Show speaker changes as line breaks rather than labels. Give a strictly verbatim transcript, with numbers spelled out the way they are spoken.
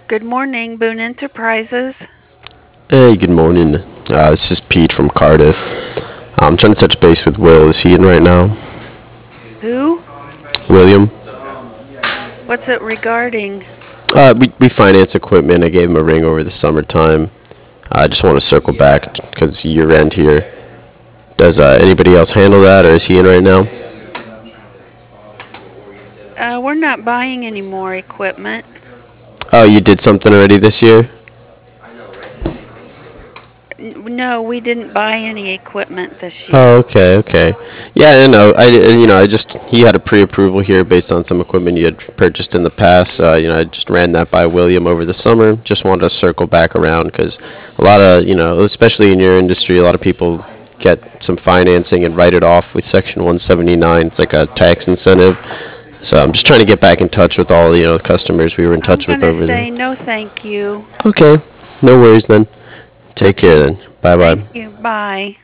Good morning, Boone Enterprises.
Hey, good morning. Uh, this is Pete from Cardiff. I'm trying to touch base with Will. Is he in right now?
Who?
William?
What's it regarding?
Uh, we, we finance equipment. I gave him a ring over the summertime. I just want to circle back because year end here. Does uh, anybody else handle that, or is he in right now?
Uh, we're not buying any more equipment.
Oh, you did something already this year?
N- No, we didn't buy any equipment this
Oh,
year.
okay, okay. Yeah, I know. I, you know, I just he had a pre-approval here based on some equipment you had purchased in the past. Uh, you know, I just ran that by William over the summer. Just wanted to circle back around because a lot of, you know, especially in your industry, a lot of people get some financing and write it off with Section one seventy-nine. It's like a tax incentive. So I'm just trying to get back in touch with all, you know, customers we were in
I'm
touch with
going to
over there.
say no thank you.
Okay, no worries then. Take care
Okay,
then. Bye
thank
bye.
you. Bye.